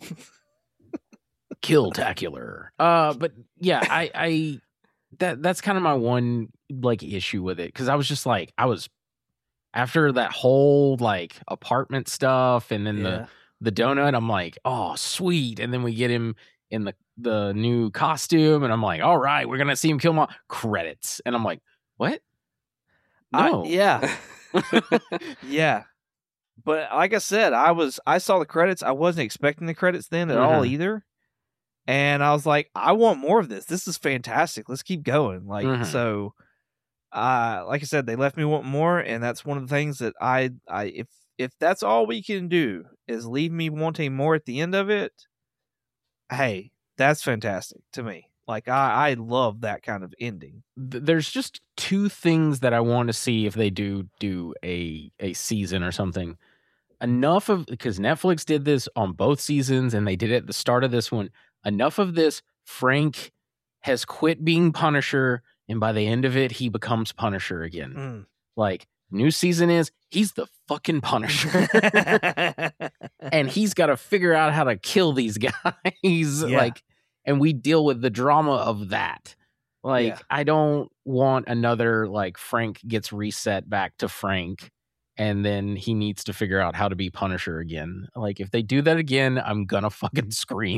Kill-tacular. Uh, but yeah, I, I, that, that's kind of my one, like, issue with it. Cause I was just like, I was, after that whole, like, apartment stuff and then
Yeah.
the, the donut, I'm like, oh, sweet. And then we get him in the, the new costume and I'm like, all right, we're going to see him kill Ma. Credits. And I'm like, what? No.
I, yeah. Yeah. But like I said, I was I saw the credits. I wasn't expecting the credits then at all
Mhm.
either. And I was like, I want more of this. This is fantastic. Let's keep going. Like
Mhm.
so uh like I said, they left me wanting more, and that's one of the things that I I if if that's all we can do is leave me wanting more at the end of it, hey, that's fantastic to me. Like I, I love that kind of ending.
Th- there's just two things that I want to see if they do do a a season or something. Enough of, because Netflix did this on both seasons and they did it at the start of this one. Enough of this. Frank has quit being Punisher, and by the end of it, he becomes Punisher again.
Mm.
Like, new season is he's the fucking Punisher, and he's got to figure out how to kill these guys.
Yeah.
Like, and we deal with the drama of that. Like,
Yeah.
I don't want another, like, Frank gets reset back to Frank and then he needs to figure out how to be Punisher again. Like, if they do that again, I'm gonna fucking scream.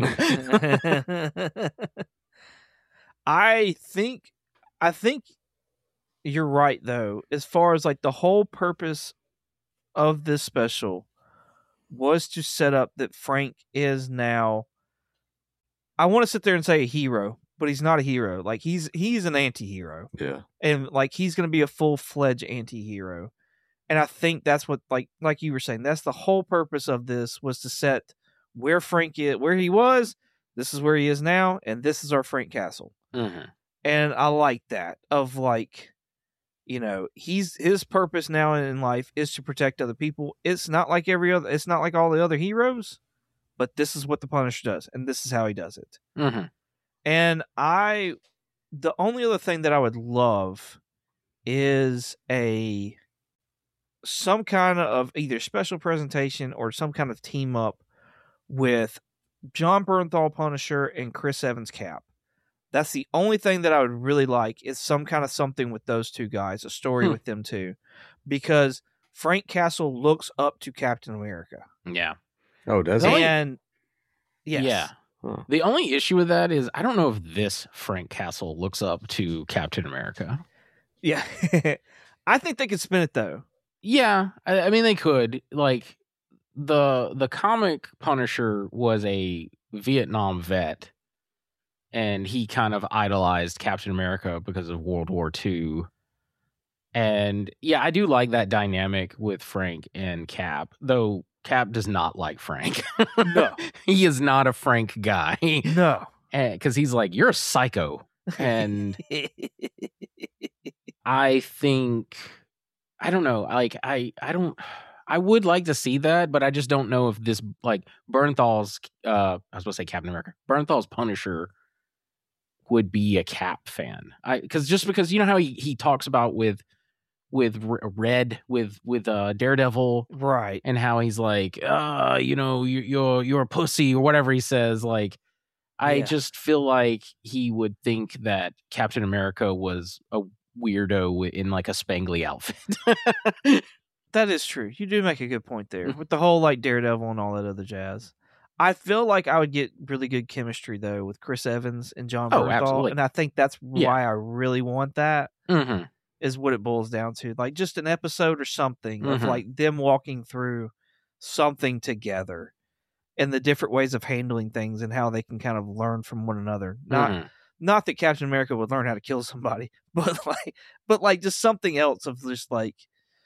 I think I think you're right though, as far as like the whole purpose of this special was to set up that Frank is now, I want to sit there and say a hero, but he's not a hero. Like he's he's an anti-hero.
Yeah.
And like he's going to be a full-fledged anti-hero. And I think that's what, like like you were saying, that's the whole purpose of this, was to set where Frank is, where he was, this is where he is now, and this is our Frank Castle.
Mhm.
And I like that, of like, You know, he's his purpose now in life is to protect other people. It's not like every other. It's not like all the other heroes, but this is what the Punisher does, and this is how he does it.
Mm-hmm.
And I, the only other thing that I would love is a some kind of either special presentation or some kind of team up with John Bernthal Punisher and Chris Evans Cap. That's the only thing that I would really like is some kind of something with those two guys, a story hmm. with them two, because Frank Castle looks up to Captain America.
Yeah.
Oh, does he?
And yes.
Yeah. Huh. The only issue with that is I don't know if this Frank Castle looks up to Captain America.
Yeah. I think they could spin it though.
Yeah, I, I mean they could. Like the the comic Punisher was a Vietnam vet, and he kind of idolized Captain America because of World War Two. And yeah, I do like that dynamic with Frank and Cap, though Cap does not like Frank.
No.
He is not a Frank guy.
No.
Because he's like, you're a psycho. And I think, I don't know, like, I, I don't, I would like to see that, but I just don't know if this, like, Bernthal's, uh, I was supposed to say Captain America, Bernthal's Punisher would be a Cap fan. I, because just because, you know how he, he talks about with, with Red, with with uh, Daredevil,
right?
And how he's like, uh, you know, you, you're you're a pussy or whatever he says. Like, I yeah. just feel like he would think that Captain America was a weirdo in like a spangly outfit.
That is true. You do make a good point there with the whole like Daredevil and all that other jazz. I feel like I would get really good chemistry though with Chris Evans and John
oh,
Bernthal,
absolutely.
and I think that's
yeah.
why I really want that.
Mm-hmm.
Is what it boils down to. Like just an episode or something
mm-hmm.
of like them walking through something together and the different ways of handling things and how they can kind of learn from one another. Not
mm-hmm.
not that Captain America would learn how to kill somebody, but like but like just something else of just like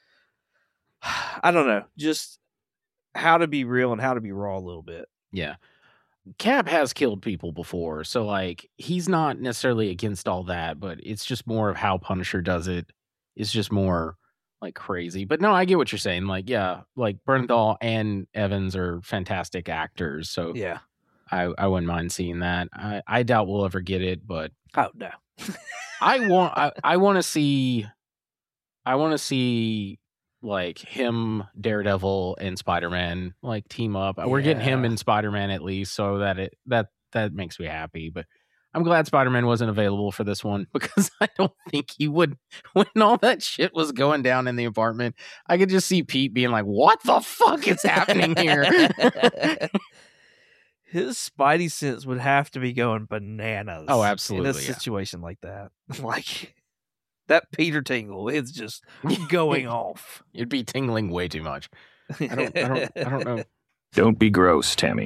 I don't know, just how to be real and how to be raw a little bit.
Yeah. Cap has killed people before, so like he's not necessarily against all that, but it's just more of how Punisher does it. It's just more like crazy. But no, I get what you're saying. Like, yeah, like Bernthal and Evans are fantastic actors, so
yeah,
I, I wouldn't mind seeing that. I, I doubt we'll ever get it, but
oh no,
I want I, I want to see I want to see. Like him, Daredevil, and Spider-Man like team up. Yeah. We're getting him and Spider-Man at least, so that it that that makes me happy. But I'm glad Spider-Man wasn't available for this one because I don't think he would. When all that shit was going down in the apartment, I could just see Pete being like, "What the fuck is happening here?"
His Spidey sense would have to be going bananas.
Oh, absolutely!
In a situation yeah. like that, like. That Peter tingle is just going off.
You'd be tingling way too much. I don't, I don't, I don't know.
Don't be gross, Tammy.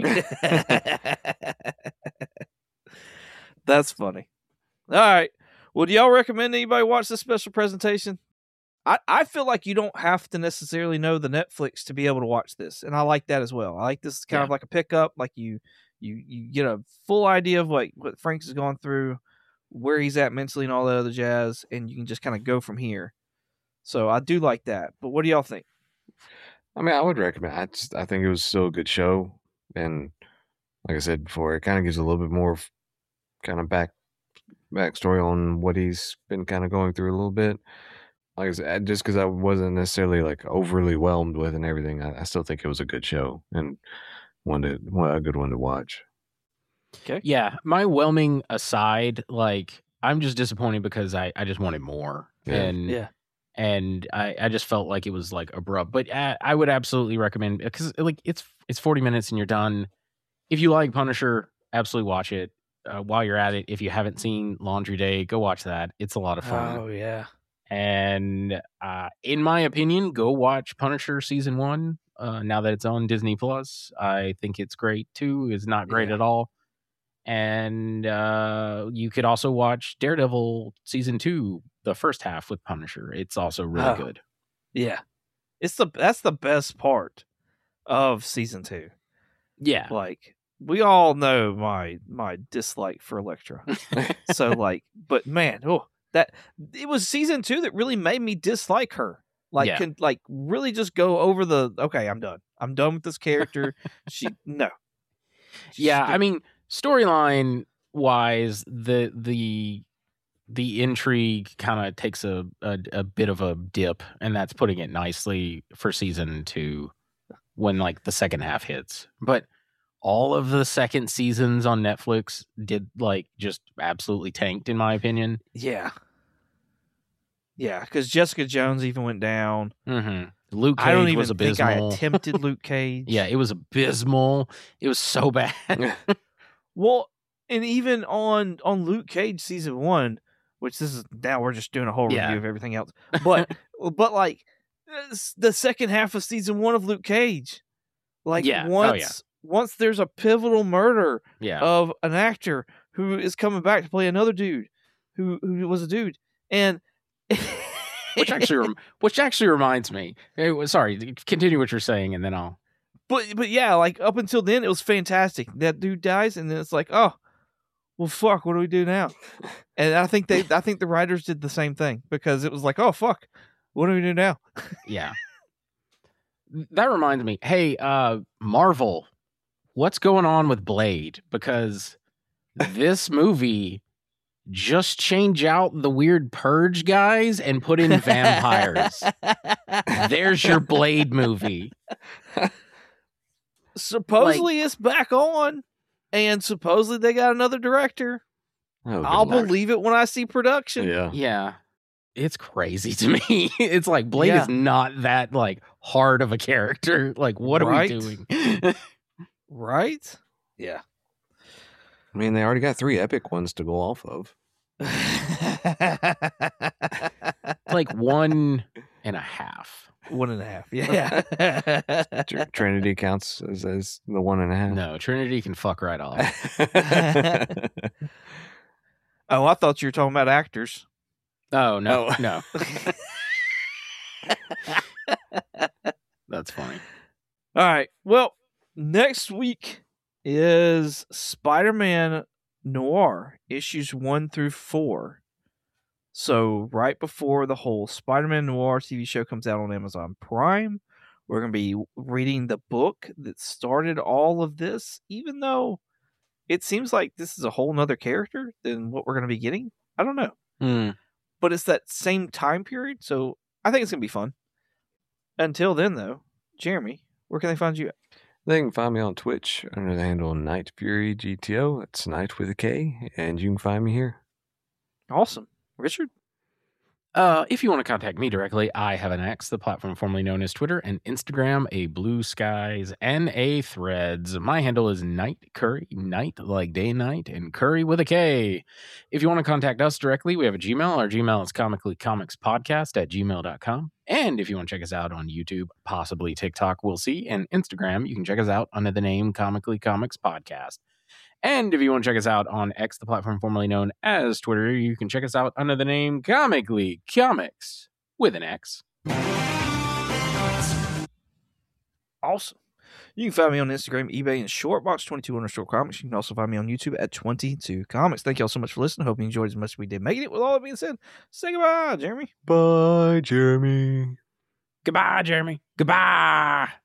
That's funny. All right. Well, do y'all recommend anybody watch this special presentation? I, I feel like you don't have to necessarily know the Netflix to be able to watch this, and I like that as well. I like this kind yeah. of like a pickup, like you, you, you get a full idea of like what Frank's is going through, where he's at mentally and all that other jazz, and you can just kind of go from here. So I do like that. But what do y'all think?
I mean, I would recommend. I just I think it was still a good show, and like I said before, it kind of gives a little bit more kind of back backstory on what he's been kind of going through a little bit. Like I said, just because I wasn't necessarily like overly whelmed with and everything, I, I still think it was a good show and one to well, a good one to watch.
Okay. Yeah, my whelming aside, like I'm just disappointed because I, I just wanted more,
yeah.
and
yeah,
and I, I just felt like it was like abrupt. But I, I would absolutely recommend because like it's it's forty minutes and you're done. If you like Punisher, absolutely watch it. Uh, while you're at it, if you haven't seen Laundry Day, go watch that. It's a lot of fun.
Oh yeah.
And uh, in my opinion, go watch Punisher season one. Uh, now that it's on Disney Plus, I think it's great too. It's not great
yeah.
at all. And uh, you could also watch Daredevil season two, the first half with Punisher. It's also really
oh,
good.
Yeah, it's the that's the best part of season two.
Yeah,
like we all know my my dislike for Elektra. So like, but man, oh, that it was season two that really made me dislike her. Like,
Yeah.
can like really just go over the okay, I'm done. I'm done with this character. she no.
Yeah,
She-
I mean, storyline wise, the the the intrigue kind of takes a, a a bit of a dip, and that's putting it nicely for season two when like the second half hits. But all of the second seasons on Netflix did like just absolutely tanked, in my opinion.
yeah. Yeah, because Jessica Jones even went down.
Mm-hmm. Luke Cage
I don't even
was
think
abysmal.
I attempted Luke Cage.
Yeah, it was abysmal. It was so bad.
Well, and even on on Luke Cage season one, which this is now we're just doing a whole
Yeah.
review of everything else. But but like s- the second half of season one of Luke Cage, like
Yeah. Oh,
once
yeah.
once there's a pivotal murder
Yeah.
of an actor who is coming back to play another dude who who was a dude, and
which actually, rem- which actually reminds me. eh, Sorry, continue what you're saying, and then I'll.
But but yeah, like up until then it was fantastic. That dude dies, and then it's like, oh, well, fuck, what do we do now? And I think they, I think the writers did the same thing because it was like, oh fuck, what do we do now?
Yeah. That reminds me. Hey, uh, Marvel, what's going on with Blade? Because this movie just change out the weird purge guys and put in vampires. There's your Blade movie.
Supposedly it's back on, and supposedly they got another director.
Oh, good
I'll
Lord.
believe it when I see production.
Yeah.
Yeah. It's crazy to me. It's like Blade
Yeah.
is not that like hard of a character. Like, what are
Right?
we doing?
Right? Yeah.
I mean, they already got three epic ones to go off of.
Like one and a half.
One and a half. Yeah.
Tr- Trinity counts as, as the one and a half.
No, Trinity can fuck right off.
Oh, I thought you were talking about actors.
Oh no,
Oh.
no. That's funny.
All right. Well, next week is Spider-Man Noir issues one through four. So right before the whole Spider-Man Noir T V show comes out on Amazon Prime, we're going to be reading the book that started all of this, even though it seems like this is a whole nother character than what we're going to be getting. I don't know.
Hmm.
But it's that same time period, so I think it's going to be fun. Until then, though, Jeremy, where can they find you at?
They can find me on Twitch under the handle Night Fury G T O. That's Night with a K, and you can find me here.
Awesome. Richard?
Uh, if you want to contact me directly, I have an X, the platform formerly known as Twitter, and Instagram, a Blue Skies, and a Threads. My handle is Night Curry, night like day night, and Curry with a K. If you want to contact us directly, we have a Gmail. Our Gmail is comicallycomicspodcast at gmail dot com. And if you want to check us out on YouTube, possibly TikTok, we'll see, and Instagram, you can check us out under the name Comically Comics Podcast. And if you want to check us out on X, the platform formerly known as Twitter, you can check us out under the name Comically Comics with an X.
Awesome. You can find me on Instagram, eBay, and Shortbox twenty-two underscore comics. You can also find me on YouTube at twenty-two comics. Thank you all so much for listening. Hope you enjoyed as much as we did making it. With all that being said, say goodbye, Jeremy.
Bye, Jeremy.
Goodbye, Jeremy. Goodbye.